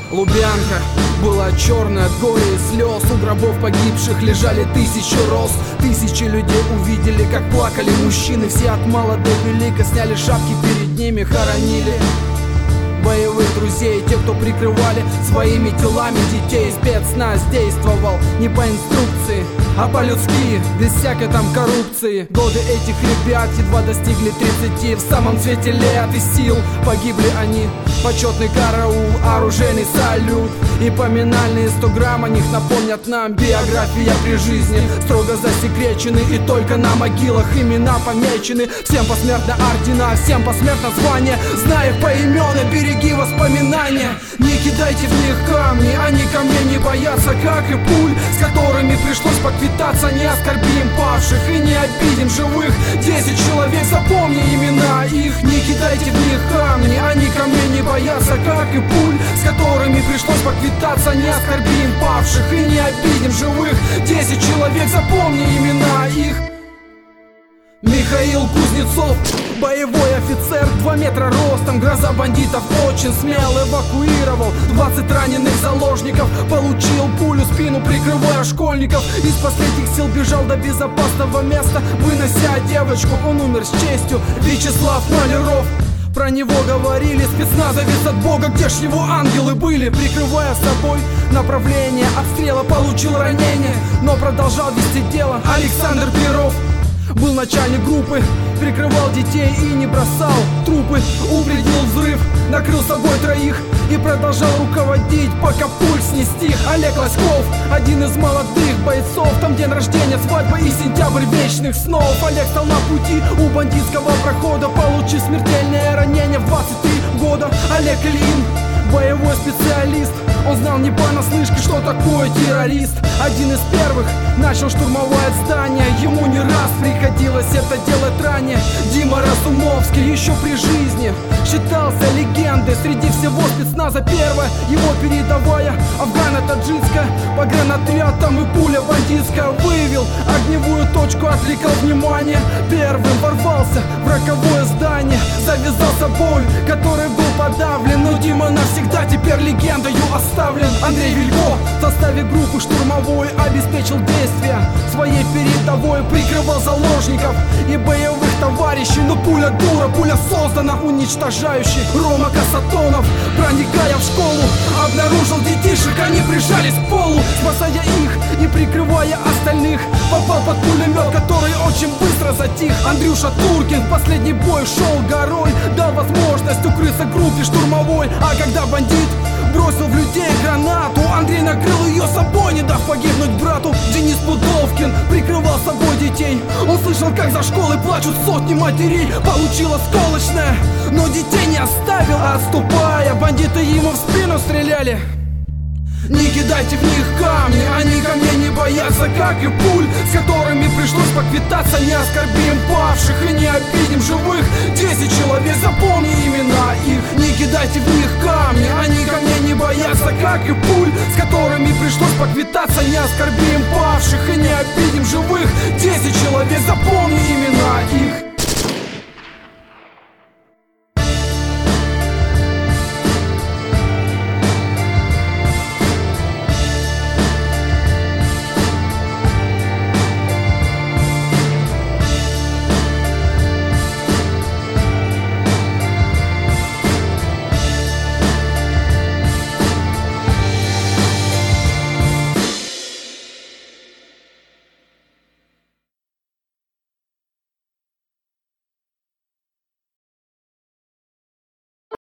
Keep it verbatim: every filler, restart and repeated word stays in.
Лубянка была черная от горя и слез. У гробов погибших лежали тысячи роз. Тысячи людей увидели, как плакали мужчины. Все от мала до велика сняли шапки, перед ними хоронили боевых друзей, те, кто прикрывали своими телами детей. Спецназ действовал не по инструкции, а по-людски, без всякой там коррупции. Годы этих ребят едва достигли тридцати. В самом цвете лет и сил погибли они. Почетный караул, оружейный салют и поминальные сто грамм о них напомнят нам. Биография при жизни строго засекречены, и только на могилах имена помечены. Всем посмертно ордена, всем посмертно звания. Зная их поименно, береги воспоминания. Не кидайте в них камни, они ко мне не боятся, как и пуль, с которыми пришлось поквитаться. Не оскорбим павших и не обидим живых. Десять человек, запомни имена их. Не кидайте в них камни, они ко мне не боятся, как и пуль, с которыми пришлось поквитаться. Не оскорбим павших и не обидим живых. Десять человек, запомни имена их. Михаил Кузнецов, боевой офицер, два метра ростом, гроза бандитов, очень смел. Эвакуировал двадцать раненых заложников, получил пулю в спину, прикрывая школьников. Из последних сил бежал до безопасного места, вынося девочку, он умер с честью. Вячеслав Маляров, про него говорили, спецназовец от Бога, где ж его ангелы были? Прикрывая собой направление обстрела, получил ранение, но продолжал вести дело. Александр Перов был начальник группы, прикрывал детей и не бросал трупы. Упредил взрыв, накрыл собой троих и продолжал руководить, пока пульс не стих. Олег Лоськов, один из молодых бойцов, там день рождения, свадьба и сентябрь вечных снов. Олег стал на пути у бандитского прохода, получив смертельное ранение в двадцать три года. Олег Ильин, боевой специалист, он знал не понаслышке, что такое террорист. Один из первых начал штурмовать здание, ему не раз приходилось это делать ранее. Дима Разумовский еще при жизни считался легендой среди всего спецназа. Первая его передовая, афгано-таджикская, погранотряд, там и пуля бандитская. Выявил огневую точку, отвлекал внимание, первым ворвался в роковое здание. Завязался бой, который был подавлен, но Дима навсегда теперь легендою оставлен. Андрей Вилько в составе группы штурмовой обеспечил действия своей передовой, прикрывал заложников и боевых товарищей. Но пуля дура, пуля создана уничтожающей. Рома Касатонов, проникая в школу, обнаружил детишек, они прижались к полу. Спасая их и прикрывая остальных, попал под пулемет, который очень быстро затих. Андрюша Туркин в последний бой шел горой, дал возможность укрыться группе штурмовой. А когда бандит бросил в людей гранату, Андрей накрыл ее собой, не дав погибнуть брату. Денис Пудовкин прикрывал собой детей, он слышал, как за школой плачут сотни матерей. Получил осколочное, но детей не оставил, отступая, бандиты ему в спину стреляли. Не кидайте в них камни, они ко мне не боятся, как и пуль, с которыми пришлось поквитаться. Не оскорбим павших и не обидим живых. Десять человек, запомни имена их. Не кидайте в них камни, они ко мне не боятся, как и пуль, с которыми пришлось поквитаться. Не оскорбим павших и не обидим живых. Десять человек, запомни имена их.